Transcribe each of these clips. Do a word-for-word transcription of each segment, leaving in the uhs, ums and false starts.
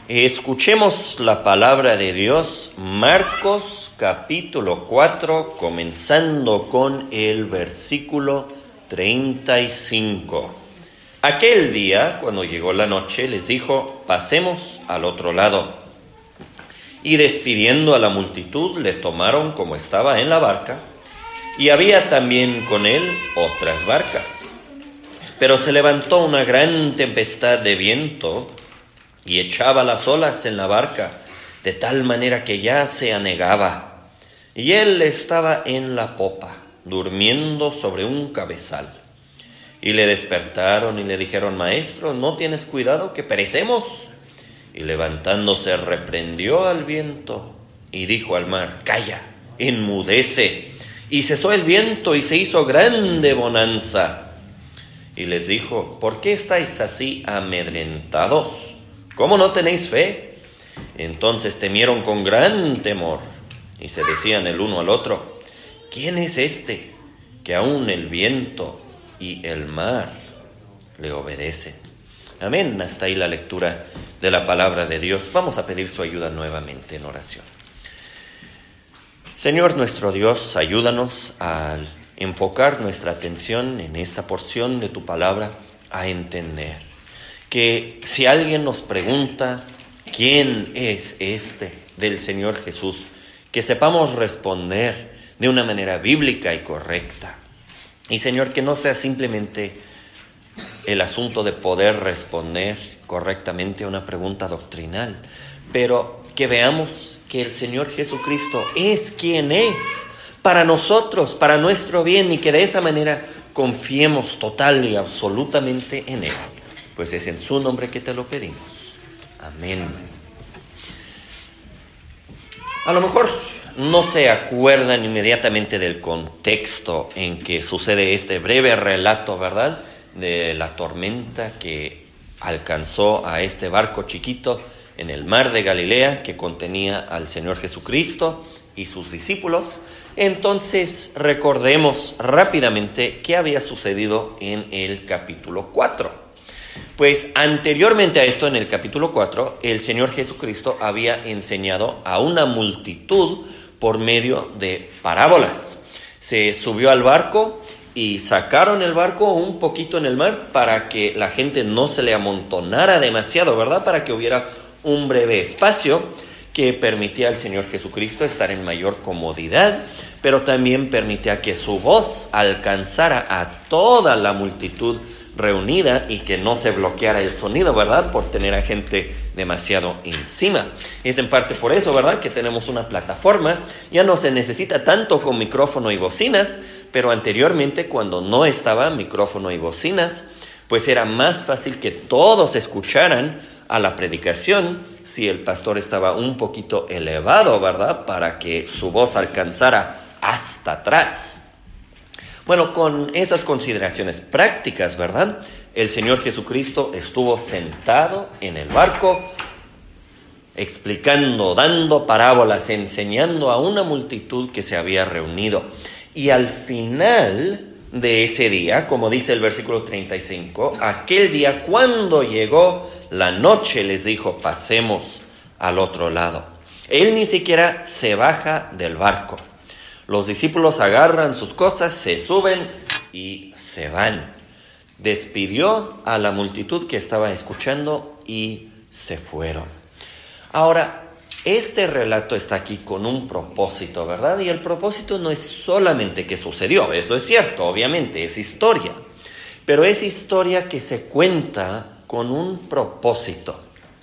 Escuchemos la palabra de Dios, Marcos capítulo cuatro, comenzando con el versículo treinta y cinco. Aquel día, cuando llegó la noche, les dijo: pasemos al otro lado. Y despidiendo a la multitud, le tomaron como estaba en la barca, y había también con él otras barcas. Pero se levantó una gran tempestad de viento, y echaba las olas en la barca, de tal manera que ya se anegaba. Y él estaba en la popa, durmiendo sobre un cabezal. Y le despertaron y le dijeron: Maestro, ¿no tienes cuidado que perecemos? Y levantándose reprendió al viento y dijo al mar: Calla, enmudece. Y cesó el viento y se hizo grande bonanza. Y les dijo: ¿por qué estáis así amedrentados? ¿Cómo no tenéis fe? Entonces temieron con gran temor y se decían el uno al otro: ¿quién es este que aún el viento y el mar le obedecen? Amén. Hasta ahí la lectura de la palabra de Dios. Vamos a pedir su ayuda nuevamente en oración. Señor nuestro Dios, ayúdanos a enfocar nuestra atención en esta porción de tu palabra, a entender que si alguien nos pregunta quién es este del Señor Jesús, que sepamos responder de una manera bíblica y correcta. Y Señor, que no sea simplemente el asunto de poder responder correctamente a una pregunta doctrinal, pero que veamos que el Señor Jesucristo es quien es para nosotros, para nuestro bien, y que de esa manera confiemos total y absolutamente en Él. Pues es en su nombre que te lo pedimos. Amén. A lo mejor no se acuerdan inmediatamente del contexto en que sucede este breve relato, ¿verdad?, de la tormenta que alcanzó a este barco chiquito en el mar de Galilea, que contenía al Señor Jesucristo y sus discípulos. Entonces recordemos rápidamente qué había sucedido en el capítulo cuatro. Pues anteriormente a esto, en el capítulo cuatro, el Señor Jesucristo había enseñado a una multitud por medio de parábolas. Se subió al barco y sacaron el barco un poquito en el mar para que la gente no se le amontonara demasiado, ¿verdad? Para que hubiera un breve espacio que permitía al Señor Jesucristo estar en mayor comodidad, pero también permitía que su voz alcanzara a toda la multitud reunida y que no se bloqueara el sonido, ¿verdad?, por tener a gente demasiado encima. Es en parte por eso, ¿verdad?, que tenemos una plataforma. Ya no se necesita tanto con micrófono y bocinas, pero anteriormente, cuando no estaba micrófono y bocinas, pues era más fácil que todos escucharan a la predicación si el pastor estaba un poquito elevado, ¿verdad?, para que su voz alcanzara hasta atrás. Bueno, con esas consideraciones prácticas, ¿verdad?, el Señor Jesucristo estuvo sentado en el barco, explicando, dando parábolas, enseñando a una multitud que se había reunido. Y al final de ese día, como dice el versículo treinta y cinco, aquel día cuando llegó la noche, les dijo: pasemos al otro lado. Él ni siquiera se baja del barco. Los discípulos agarran sus cosas, se suben y se van. Despidió a la multitud que estaba escuchando y se fueron. Ahora, este relato está aquí con un propósito, ¿verdad? Y el propósito no es solamente que sucedió, eso es cierto, obviamente, es historia. Pero es historia que se cuenta con un propósito.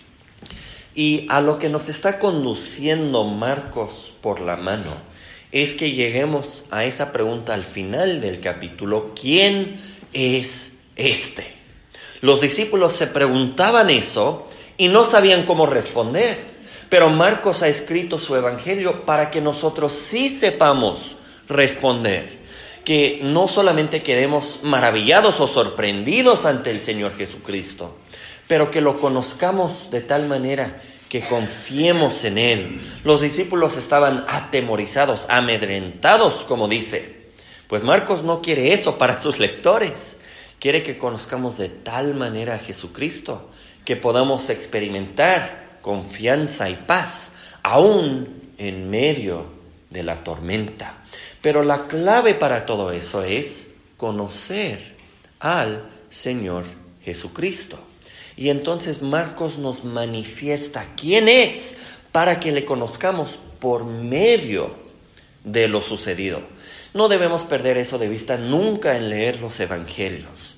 Y a lo que nos está conduciendo Marcos por la mano es que lleguemos a esa pregunta al final del capítulo: ¿quién es este? Los discípulos se preguntaban eso y no sabían cómo responder, pero Marcos ha escrito su evangelio para que nosotros sí sepamos responder, que no solamente quedemos maravillados o sorprendidos ante el Señor Jesucristo, pero que lo conozcamos de tal manera que confiemos en Él. Los discípulos estaban atemorizados, amedrentados, como dice. Pues Marcos no quiere eso para sus lectores. Quiere que conozcamos de tal manera a Jesucristo que podamos experimentar confianza y paz, aún en medio de la tormenta. Pero la clave para todo eso es conocer al Señor Jesucristo. Y entonces Marcos nos manifiesta quién es para que le conozcamos por medio de lo sucedido. No debemos perder eso de vista nunca en leer los evangelios.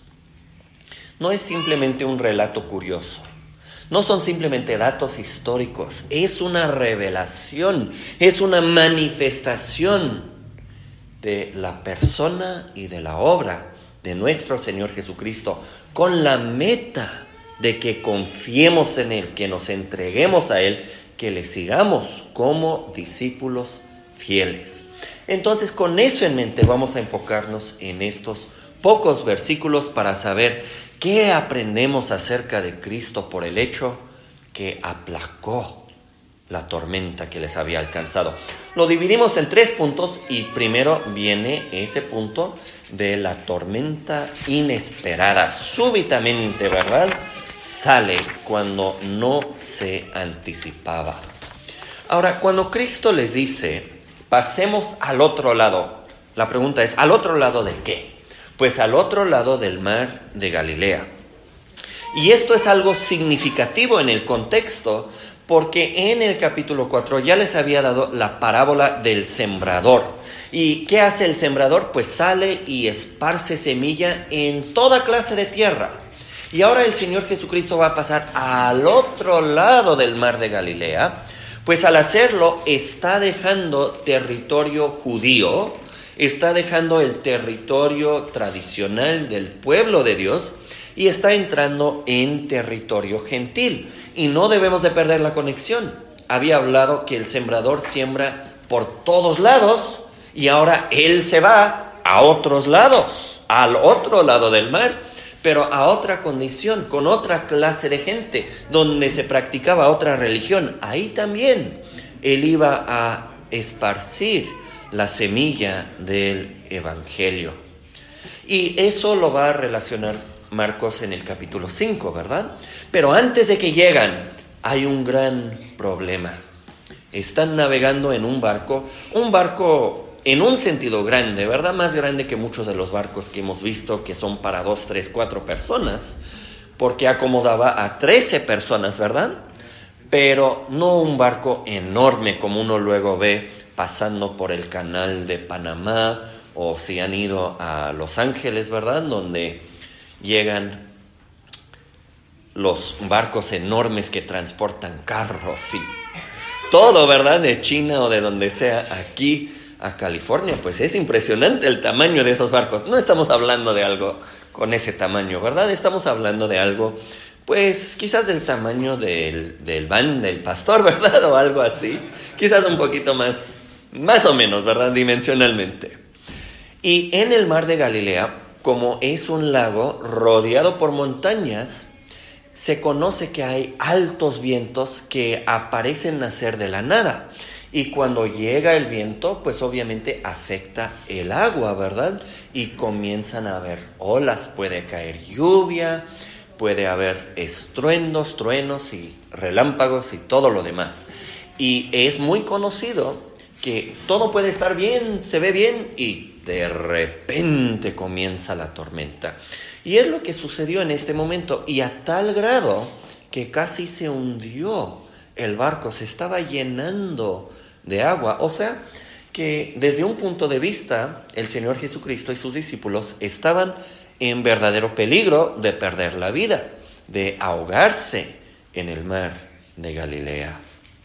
No es simplemente un relato curioso. No son simplemente datos históricos. Es una revelación, es una manifestación de la persona y de la obra de nuestro Señor Jesucristo, con la meta de que confiemos en Él, que nos entreguemos a Él, que le sigamos como discípulos fieles. Entonces, con eso en mente, vamos a enfocarnos en estos pocos versículos para saber qué aprendemos acerca de Cristo por el hecho que aplacó la tormenta que les había alcanzado. Lo dividimos en tres puntos y primero viene ese punto de la tormenta inesperada, súbitamente, ¿verdad? Sale cuando no se anticipaba. Ahora, cuando Cristo les dice, pasemos al otro lado, la pregunta es, ¿al otro lado de qué? Pues al otro lado del mar de Galilea. Y esto es algo significativo en el contexto, porque en el capítulo cuatro ya les había dado la parábola del sembrador. ¿Y qué hace el sembrador? Pues sale y esparce semilla en toda clase de tierra. Y ahora el Señor Jesucristo va a pasar al otro lado del mar de Galilea, pues al hacerlo está dejando territorio judío, está dejando el territorio tradicional del pueblo de Dios y está entrando en territorio gentil. Y no debemos de perder la conexión. Había hablado que el sembrador siembra por todos lados y ahora él se va a otros lados, al otro lado del mar, pero a otra condición, con otra clase de gente, donde se practicaba otra religión. Ahí también él iba a esparcir la semilla del evangelio. Y eso lo va a relacionar Marcos en el capítulo cinco, ¿verdad? Pero antes de que llegan, hay un gran problema. Están navegando en un barco, un barco en un sentido grande, ¿verdad? Más grande que muchos de los barcos que hemos visto, que son para dos, tres, cuatro personas, porque acomodaba a trece personas, ¿verdad? Pero no un barco enorme como uno luego ve pasando por el canal de Panamá, o si han ido a Los Ángeles, ¿verdad? Donde llegan los barcos enormes que transportan carros y todo, ¿verdad? De China o de donde sea, aquí a California. Pues es impresionante el tamaño de esos barcos. No estamos hablando de algo con ese tamaño, ¿verdad? Estamos hablando de algo, pues quizás del tamaño del, del van del pastor, ¿verdad? O algo así. Quizás un poquito más, más o menos, ¿verdad? Dimensionalmente. Y en el mar de Galilea, como es un lago rodeado por montañas, se conoce que hay altos vientos que aparecen nacer de la nada. Y cuando llega el viento, pues obviamente afecta el agua, ¿verdad? Y comienzan a haber olas, puede caer lluvia, puede haber estruendos, truenos y relámpagos y todo lo demás. Y es muy conocido que todo puede estar bien, se ve bien y de repente comienza la tormenta. Y es lo que sucedió en este momento, y a tal grado que casi se hundió el barco, se estaba llenando de agua. O sea, que desde un punto de vista, el Señor Jesucristo y sus discípulos estaban en verdadero peligro de perder la vida, de ahogarse en el mar de Galilea.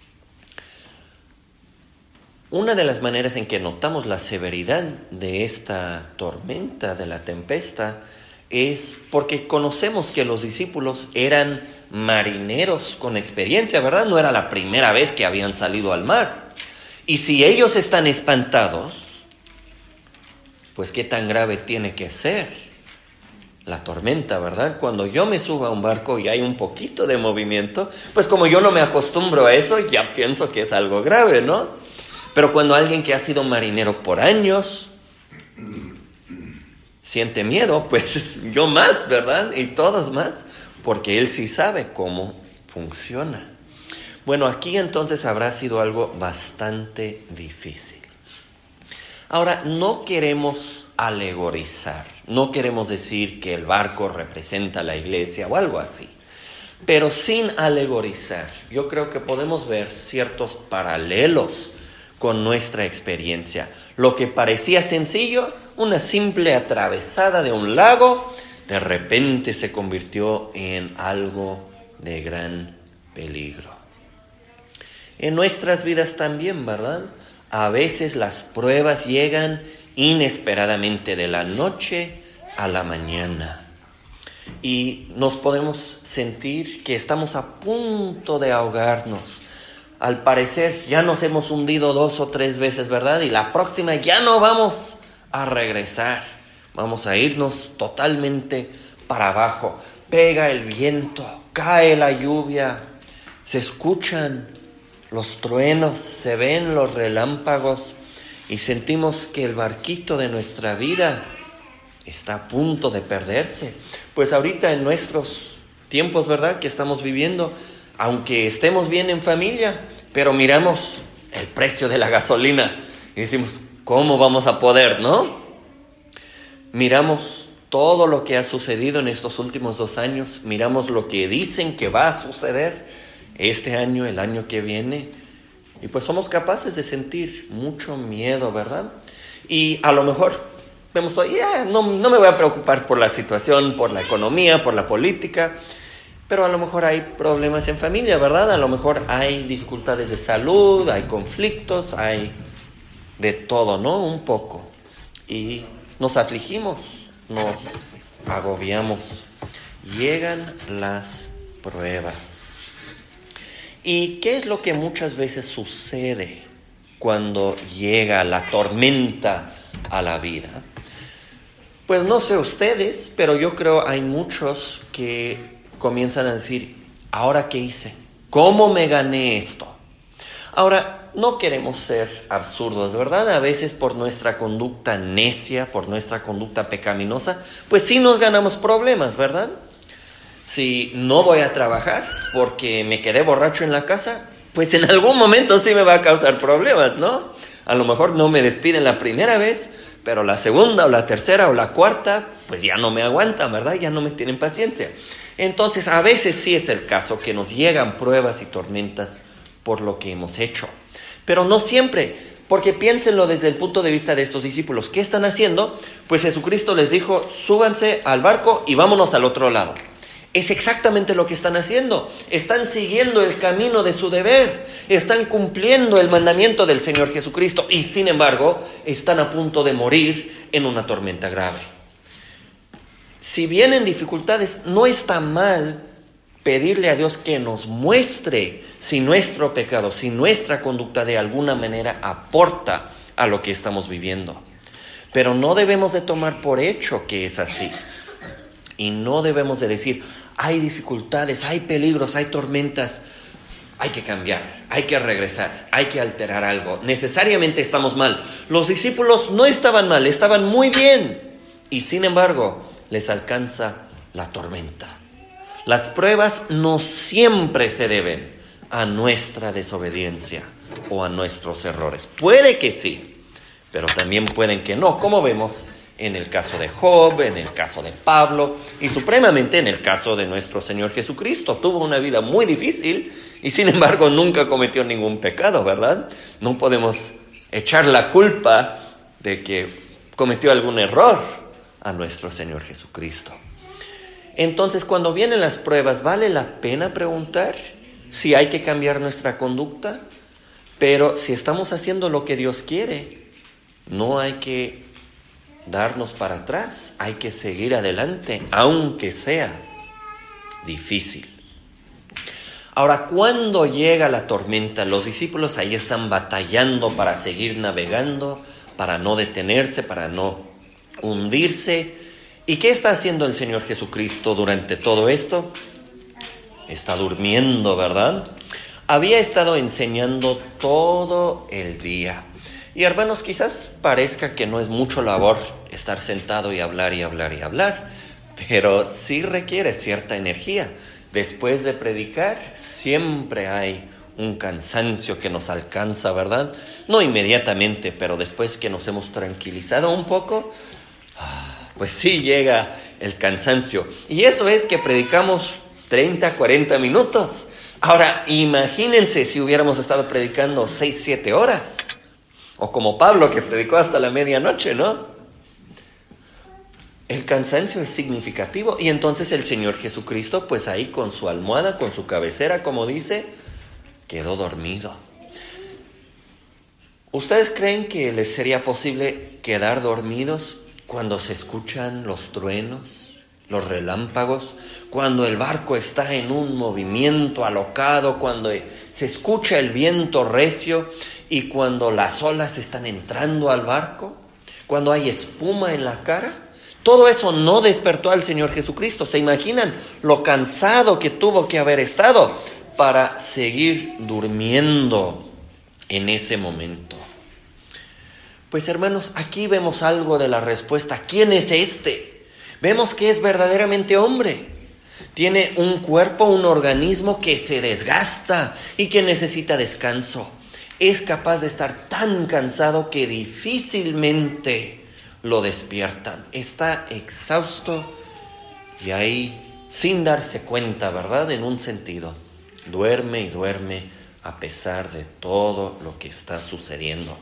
Una de las maneras en que notamos la severidad de esta tormenta, de la tempesta, es porque conocemos que los discípulos eran marineros con experiencia, ¿verdad? No era la primera vez que habían salido al mar. Y si ellos están espantados, pues qué tan grave tiene que ser la tormenta, ¿verdad? Cuando yo me subo a un barco y hay un poquito de movimiento, pues como yo no me acostumbro a eso, ya pienso que es algo grave, ¿no? Pero cuando alguien que ha sido marinero por años siente miedo, pues yo más, ¿verdad? Y todos más, porque él sí sabe cómo funciona. Bueno, aquí entonces habrá sido algo bastante difícil. Ahora, no queremos alegorizar, no queremos decir que el barco representa la iglesia o algo así, pero sin alegorizar, yo creo que podemos ver ciertos paralelos con nuestra experiencia. Lo que parecía sencillo, una simple atravesada de un lago, de repente se convirtió en algo de gran peligro. En nuestras vidas también, ¿verdad? A veces las pruebas llegan inesperadamente de la noche a la mañana y nos podemos sentir que estamos a punto de ahogarnos. Al parecer ya nos hemos hundido dos o tres veces, ¿verdad? Y la próxima ya no vamos a regresar. Vamos a irnos totalmente para abajo. Pega el viento, cae la lluvia, se escuchan los truenos, se ven los relámpagos y sentimos que el barquito de nuestra vida está a punto de perderse. Pues ahorita en nuestros tiempos, ¿verdad?, que estamos viviendo, aunque estemos bien en familia, pero miramos el precio de la gasolina y decimos, ¿cómo vamos a poder, no? Miramos todo lo que ha sucedido en estos últimos dos años, miramos lo que dicen que va a suceder este año, el año que viene, y pues somos capaces de sentir mucho miedo, ¿verdad? Y a lo mejor vemos, yeah, no, no me voy a preocupar por la situación, por la economía, por la política, pero a lo mejor hay problemas en familia, ¿verdad? A lo mejor hay dificultades de salud, hay conflictos, hay de todo, ¿no? Un poco. Y nos afligimos, nos agobiamos. Llegan las pruebas. ¿Y qué es lo que muchas veces sucede cuando llega la tormenta a la vida? Pues no sé ustedes, pero yo creo hay muchos que comienzan a decir, ¿ahora qué hice? ¿Cómo me gané esto? Ahora, no queremos ser absurdos, ¿verdad? A veces por nuestra conducta necia, por nuestra conducta pecaminosa, pues sí nos ganamos problemas, ¿verdad? Si no voy a trabajar porque me quedé borracho en la casa, pues en algún momento sí me va a causar problemas, ¿no? A lo mejor no me despiden la primera vez, pero la segunda o la tercera o la cuarta, pues ya no me aguantan, ¿verdad? Ya no me tienen paciencia. Entonces, a veces sí es el caso que nos llegan pruebas y tormentas por lo que hemos hecho. Pero no siempre, porque piénsenlo desde el punto de vista de estos discípulos. ¿Qué están haciendo? Pues Jesucristo les dijo, súbanse al barco y vámonos al otro lado. Es exactamente lo que están haciendo. Están siguiendo el camino de su deber. Están cumpliendo el mandamiento del Señor Jesucristo. Y sin embargo, están a punto de morir en una tormenta grave. Si vienen dificultades, no está mal pedirle a Dios que nos muestre si nuestro pecado, si nuestra conducta de alguna manera aporta a lo que estamos viviendo. Pero no debemos de tomar por hecho que es así. Y no debemos de decir, hay dificultades, hay peligros, hay tormentas, hay que cambiar, hay que regresar, hay que alterar algo. Necesariamente estamos mal. Los discípulos no estaban mal, estaban muy bien. Y sin embargo, les alcanza la tormenta. Las pruebas no siempre se deben a nuestra desobediencia o a nuestros errores. Puede que sí, pero también pueden que no, como vemos en el caso de Job, en el caso de Pablo y supremamente en el caso de nuestro Señor Jesucristo. Tuvo una vida muy difícil y sin embargo nunca cometió ningún pecado, ¿verdad? No podemos echar la culpa de que cometió algún error a nuestro Señor Jesucristo. Entonces, cuando vienen las pruebas, ¿vale la pena preguntar si hay que cambiar nuestra conducta? Pero si estamos haciendo lo que Dios quiere, no hay que darnos para atrás, hay que seguir adelante, aunque sea difícil. Ahora, cuando llega la tormenta, los discípulos ahí están batallando para seguir navegando, para no detenerse, para no hundirse. ¿Y qué está haciendo el Señor Jesucristo durante todo esto? Está durmiendo, ¿verdad? Había estado enseñando todo el día. Y hermanos, quizás parezca que no es mucho labor estar sentado y hablar y hablar y hablar, pero sí requiere cierta energía. Después de predicar, siempre hay un cansancio que nos alcanza, ¿verdad? No inmediatamente, pero después que nos hemos tranquilizado un poco, pues sí llega el cansancio. Y eso es que predicamos treinta, cuarenta minutos. Ahora, imagínense si hubiéramos estado predicando seis, siete horas. O como Pablo, que predicó hasta la medianoche, ¿no? El cansancio es significativo. Y entonces el Señor Jesucristo, pues ahí con su almohada, con su cabecera, como dice, quedó dormido. ¿Ustedes creen que les sería posible quedar dormidos cuando se escuchan los truenos, los relámpagos, cuando el barco está en un movimiento alocado, cuando se escucha el viento recio y cuando las olas están entrando al barco, cuando hay espuma en la cara? Todo eso no despertó al Señor Jesucristo. ¿Se imaginan lo cansado que tuvo que haber estado para seguir durmiendo en ese momento? Pues hermanos, aquí vemos algo de la respuesta. ¿Quién es este? Vemos que es verdaderamente hombre. Tiene un cuerpo, un organismo que se desgasta y que necesita descanso. Es capaz de estar tan cansado que difícilmente lo despiertan. Está exhausto y ahí, sin darse cuenta, ¿verdad? En un sentido, duerme y duerme a pesar de todo lo que está sucediendo.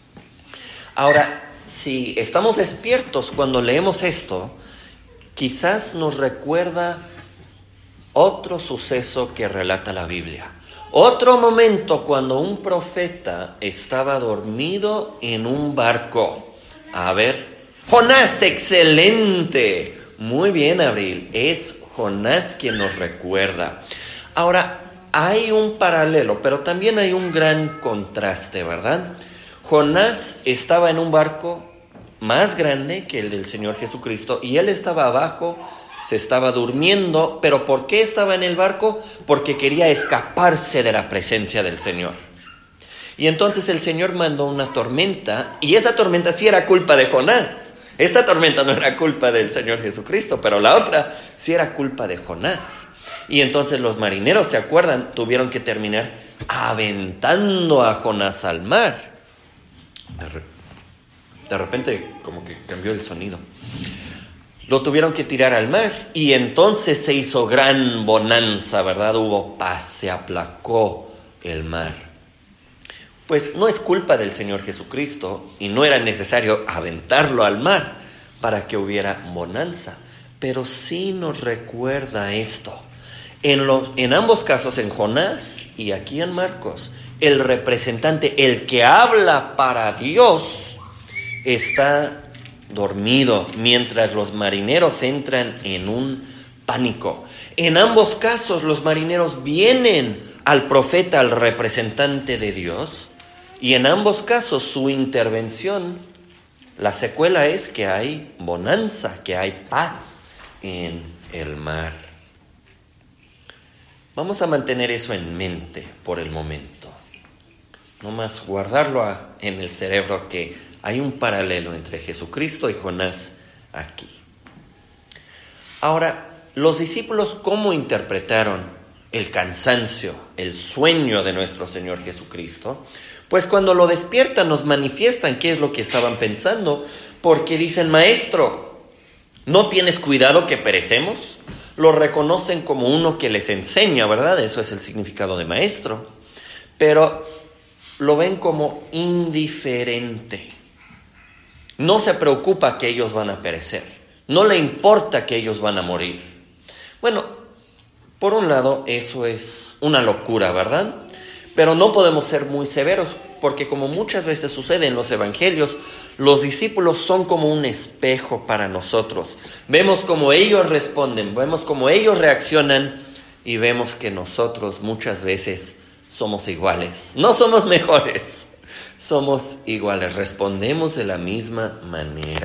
Ahora, si estamos despiertos cuando leemos esto, quizás nos recuerda otro suceso que relata la Biblia. Otro momento cuando un profeta estaba dormido en un barco. A ver, Jonás, excelente. Muy bien, Abril, es Jonás quien nos recuerda. Ahora, hay un paralelo, pero también hay un gran contraste, ¿verdad? Jonás estaba en un barco más grande que el del Señor Jesucristo y él estaba abajo, se estaba durmiendo. ¿Pero por qué estaba en el barco? Porque quería escaparse de la presencia del Señor. Y entonces el Señor mandó una tormenta, y esa tormenta sí era culpa de Jonás. Esta tormenta no era culpa del Señor Jesucristo, pero la otra sí era culpa de Jonás. Y entonces los marineros, ¿se acuerdan? Tuvieron que terminar aventando a Jonás al mar. De, re- de repente como que cambió el sonido. Lo tuvieron que tirar al mar y entonces se hizo gran bonanza, ¿verdad? Hubo paz, se aplacó el mar. Pues no es culpa del Señor Jesucristo y no era necesario aventarlo al mar para que hubiera bonanza, pero sí nos recuerda esto. En, los, en ambos casos, en Jonás y aquí en Marcos, el representante, el que habla para Dios, está dormido mientras los marineros entran en un pánico. En ambos casos, los marineros vienen al profeta, al representante de Dios, y en ambos casos su intervención, la secuela es que hay bonanza, que hay paz en el mar. Vamos a mantener eso en mente por el momento. No más guardarlo a, en el cerebro, que hay un paralelo entre Jesucristo y Jonás aquí. Ahora, los discípulos, ¿cómo interpretaron el cansancio, el sueño de nuestro Señor Jesucristo? Pues cuando lo despiertan nos manifiestan qué es lo que estaban pensando, porque dicen: Maestro, ¿no tienes cuidado que perecemos? Lo reconocen como uno que les enseña, ¿verdad? Eso es el significado de maestro. Pero lo ven como indiferente. No se preocupa que ellos van a perecer. No le importa que ellos van a morir. Bueno, por un lado, eso es una locura, ¿verdad? Pero no podemos ser muy severos, porque como muchas veces sucede en los evangelios, los discípulos son como un espejo para nosotros. Vemos cómo ellos responden, vemos cómo ellos reaccionan y vemos que nosotros muchas veces somos iguales. No somos mejores, somos iguales, respondemos de la misma manera.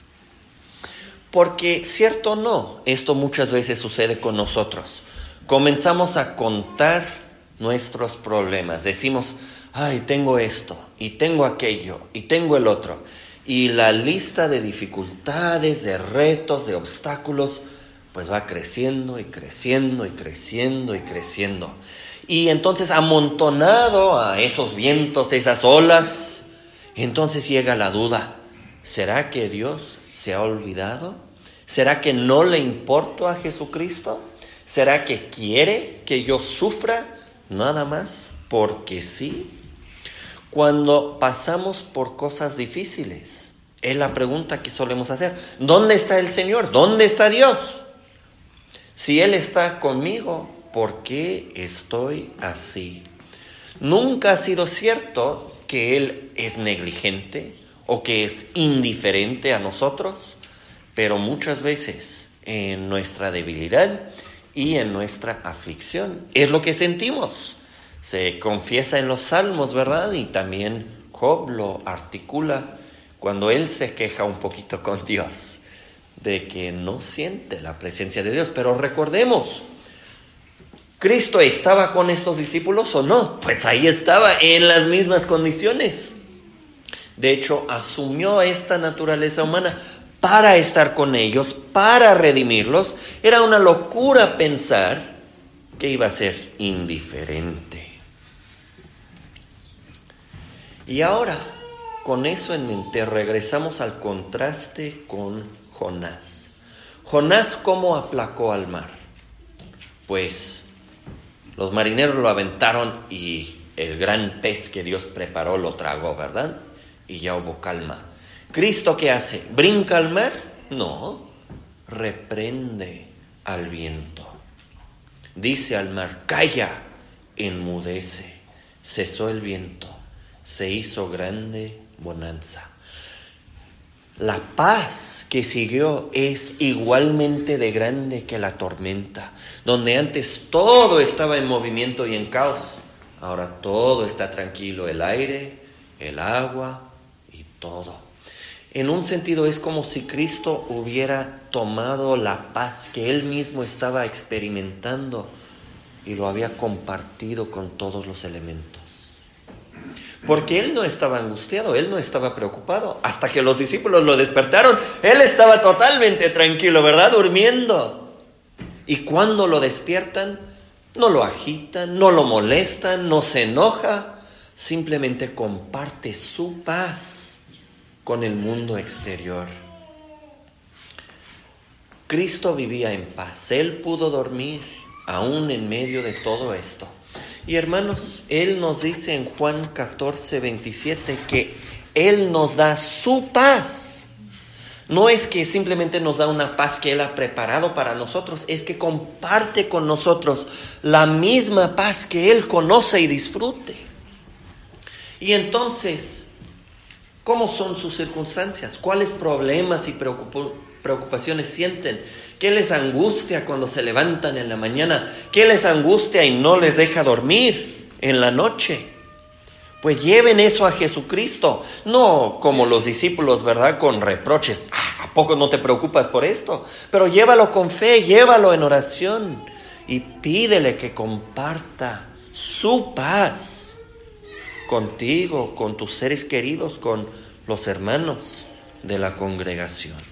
Porque, cierto o no, esto muchas veces sucede con nosotros. Comenzamos a contar nuestros problemas. Decimos: ay, tengo esto, y tengo aquello, y tengo el otro. Y la lista de dificultades, de retos, de obstáculos, pues va creciendo y creciendo y creciendo y creciendo. y entonces amontonado a esos vientos, esas olas, entonces llega la duda, ¿será que Dios se ha olvidado? ¿Será que no le importo a Jesucristo? ¿Será que quiere que yo sufra nada más porque sí? Cuando pasamos por cosas difíciles, es la pregunta que solemos hacer. ¿Dónde está el Señor? ¿Dónde está Dios? Si Él está conmigo, ¿por qué estoy así? Nunca ha sido cierto que Él es negligente o que es indiferente a nosotros, pero muchas veces en nuestra debilidad y en nuestra aflicción es lo que sentimos. Se confiesa en los salmos, ¿verdad? Y también Job lo articula cuando él se queja un poquito con Dios de que no siente la presencia de Dios. Pero recordemos, ¿Cristo estaba con estos discípulos o no? Pues ahí estaba, en las mismas condiciones. De hecho, asumió esta naturaleza humana para estar con ellos, para redimirlos. Era una locura pensar que iba a ser indiferente. Y ahora, con eso en mente, regresamos al contraste con Jonás. Jonás, ¿cómo aplacó al mar? Pues los marineros lo aventaron y el gran pez que Dios preparó lo tragó, ¿verdad? Y ya hubo calma. ¿Cristo qué hace? ¿Brinca al mar? No, reprende al viento. Dice al mar, calla, enmudece. Cesó el viento, se hizo grande bonanza. La paz que siguió es igualmente de grande que la tormenta. Donde antes todo estaba en movimiento y en caos, ahora todo está tranquilo, el aire, el agua y todo. En un sentido es como si Cristo hubiera tomado la paz que Él mismo estaba experimentando y lo había compartido con todos los elementos. Porque Él no estaba angustiado, Él no estaba preocupado. Hasta que los discípulos lo despertaron, Él estaba totalmente tranquilo, ¿verdad? Durmiendo. Y cuando lo despiertan, no lo agitan, no lo molestan, no se enoja. Simplemente comparte su paz con el mundo exterior. Cristo vivía en paz. Él pudo dormir aún en medio de todo esto. Y hermanos, Él nos dice en Juan catorce, veintisiete que Él nos da su paz. No es que simplemente nos da una paz que Él ha preparado para nosotros, es que comparte con nosotros la misma paz que Él conoce y disfrute. Y entonces, ¿cómo son sus circunstancias? ¿Cuáles problemas y preocupaciones sienten? ¿Qué les angustia cuando se levantan en la mañana? ¿Qué les angustia y no les deja dormir en la noche? Pues lleven eso a Jesucristo, no como los discípulos, ¿verdad? Con reproches. Ah, ¿a poco no te preocupas por esto? Pero llévalo con fe, llévalo en oración y pídele que comparta su paz contigo, con tus seres queridos, con los hermanos de la congregación.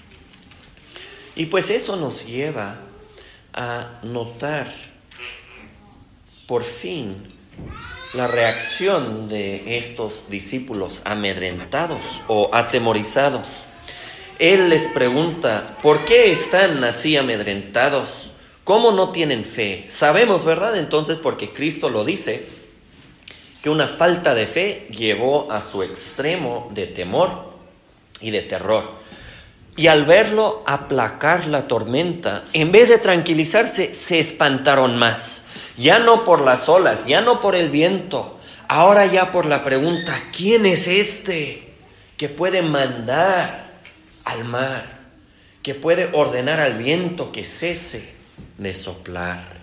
Y pues eso nos lleva a notar por fin la reacción de estos discípulos amedrentados o atemorizados. Él les pregunta, ¿por qué están así amedrentados? ¿Cómo no tienen fe? Sabemos, ¿verdad? Entonces, porque Cristo lo dice, que una falta de fe llevó a su extremo de temor y de terror. Y al verlo aplacar la tormenta, en vez de tranquilizarse, se espantaron más. Ya no por las olas, ya no por el viento, ahora ya por la pregunta, ¿quién es este que puede mandar al mar, que puede ordenar al viento que cese de soplar?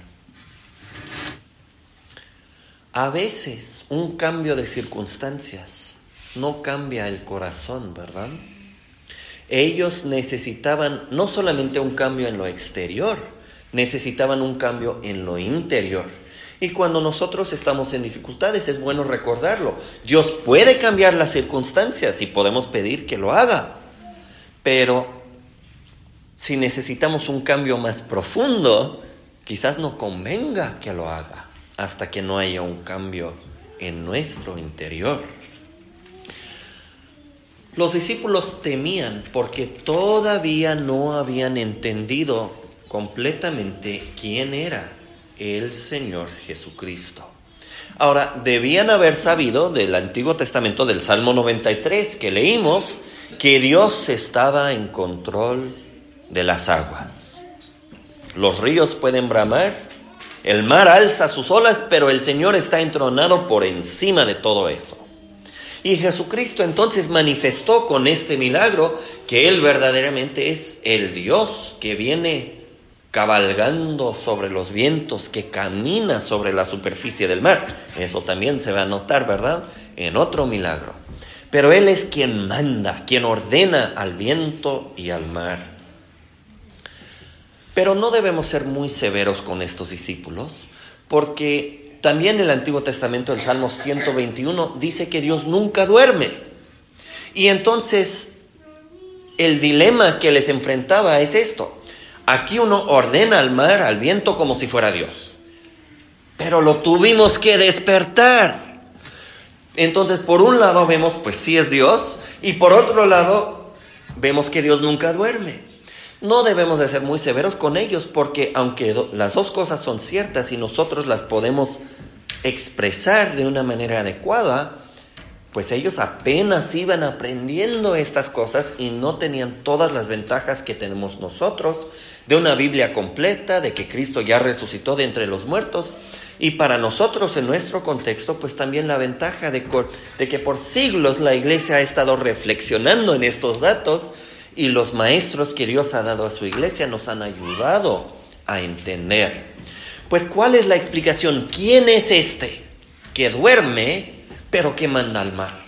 A veces un cambio de circunstancias no cambia el corazón, ¿verdad? Ellos necesitaban no solamente un cambio en lo exterior, necesitaban un cambio en lo interior. Y cuando nosotros estamos en dificultades es bueno recordarlo. Dios puede cambiar las circunstancias y podemos pedir que lo haga. Pero si necesitamos un cambio más profundo, quizás no convenga que lo haga. hasta que no haya un cambio en nuestro interior. Los discípulos temían porque todavía no habían entendido completamente quién era el Señor Jesucristo. Ahora, debían haber sabido del Antiguo Testamento, del Salmo noventa y tres que leímos, que Dios estaba en control de las aguas. Los ríos pueden bramar, el mar alza sus olas, pero el Señor está entronado por encima de todo eso. Y Jesucristo entonces manifestó con este milagro que Él verdaderamente es el Dios que viene cabalgando sobre los vientos, que camina sobre la superficie del mar. Eso también se va a notar, ¿verdad?, en otro milagro. Pero Él es quien manda, quien ordena al viento y al mar. Pero no debemos ser muy severos con estos discípulos, porque también el Antiguo Testamento, el Salmo ciento veintiuno, dice que Dios nunca duerme. Y entonces el dilema que les enfrentaba es esto. Aquí uno ordena al mar, al viento, como si fuera Dios. Pero lo tuvimos que despertar. Entonces, por un lado vemos, pues sí es Dios, y por otro lado vemos que Dios nunca duerme. No debemos de ser muy severos con ellos, porque aunque do, las dos cosas son ciertas y nosotros las podemos expresar de una manera adecuada, pues ellos apenas iban aprendiendo estas cosas y no tenían todas las ventajas que tenemos nosotros, de una Biblia completa, de que Cristo ya resucitó de entre los muertos, y para nosotros en nuestro contexto, pues también la ventaja de, de que por siglos la Iglesia ha estado reflexionando en estos datos, y los maestros que Dios ha dado a su iglesia nos han ayudado a entender. Pues, ¿cuál es la explicación? ¿Quién es este que duerme, pero que manda al mar?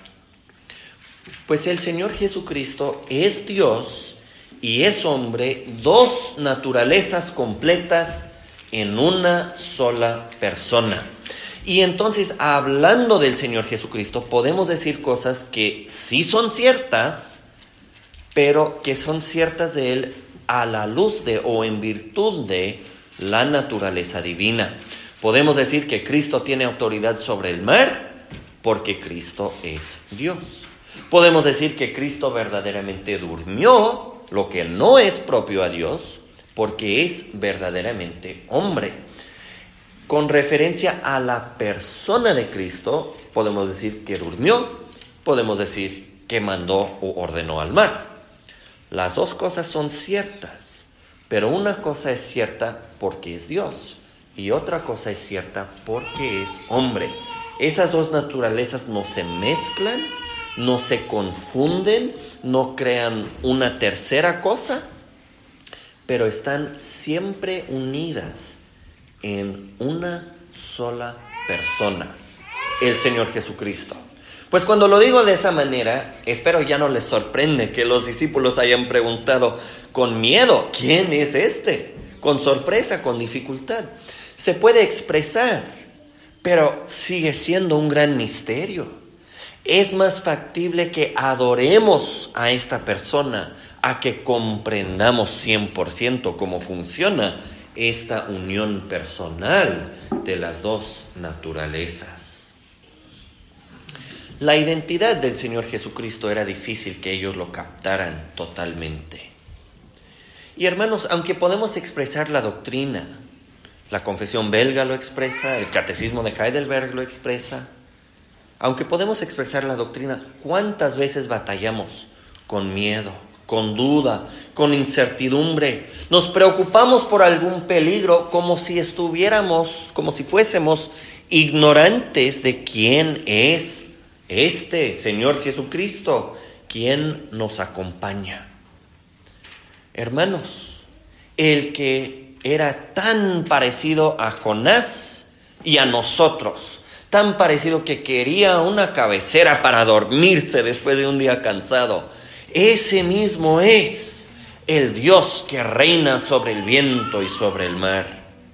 Pues el Señor Jesucristo es Dios y es hombre, dos naturalezas completas en una sola persona. Y entonces, hablando del Señor Jesucristo, podemos decir cosas que sí son ciertas, pero que son ciertas de Él a la luz de o en virtud de la naturaleza divina. Podemos decir que Cristo tiene autoridad sobre el mar porque Cristo es Dios. Podemos decir que Cristo verdaderamente durmió, lo que no es propio a Dios, porque es verdaderamente hombre. Con referencia a la persona de Cristo, podemos decir que durmió, podemos decir que mandó o ordenó al mar. Las dos cosas son ciertas, pero una cosa es cierta porque es Dios y otra cosa es cierta porque es hombre. Esas dos naturalezas no se mezclan, no se confunden, no crean una tercera cosa, pero están siempre unidas en una sola persona, el Señor Jesucristo. Pues cuando lo digo de esa manera, espero ya no les sorprende que los discípulos hayan preguntado con miedo, ¿quién es este? Con sorpresa, con dificultad. Se puede expresar, pero sigue siendo un gran misterio. Es más factible que adoremos a esta persona, a que comprendamos cien por ciento cómo funciona esta unión personal de las dos naturalezas. La identidad del Señor Jesucristo era difícil que ellos lo captaran totalmente. Y hermanos, aunque podemos expresar la doctrina, la confesión belga lo expresa, el catecismo de Heidelberg lo expresa, aunque podemos expresar la doctrina, ¿cuántas veces batallamos con miedo, con duda, con incertidumbre? Nos preocupamos por algún peligro como si estuviéramos, como si fuésemos ignorantes de quién es este Señor Jesucristo, quien nos acompaña. Hermanos, el que era tan parecido a Jonás y a nosotros, tan parecido que quería una cabecera para dormirse después de un día cansado, ese mismo es el Dios que reina sobre el viento y sobre el mar.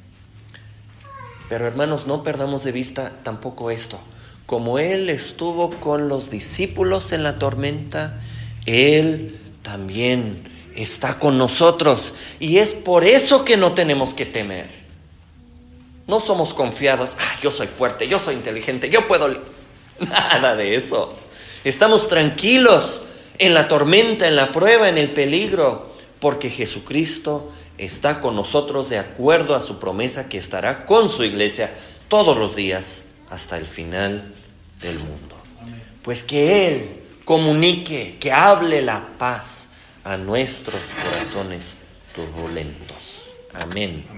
Pero hermanos, no perdamos de vista tampoco esto. Como Él estuvo con los discípulos en la tormenta, Él también está con nosotros. Y es por eso que no tenemos que temer. No somos confiados, ah, yo soy fuerte, yo soy inteligente, yo puedo... Nada de eso. Estamos tranquilos en la tormenta, en la prueba, en el peligro, porque Jesucristo está con nosotros de acuerdo a su promesa que estará con su iglesia todos los días hasta el final del mundo. Amén. Pues que Él comunique, que hable la paz a nuestros corazones turbulentos. Amén.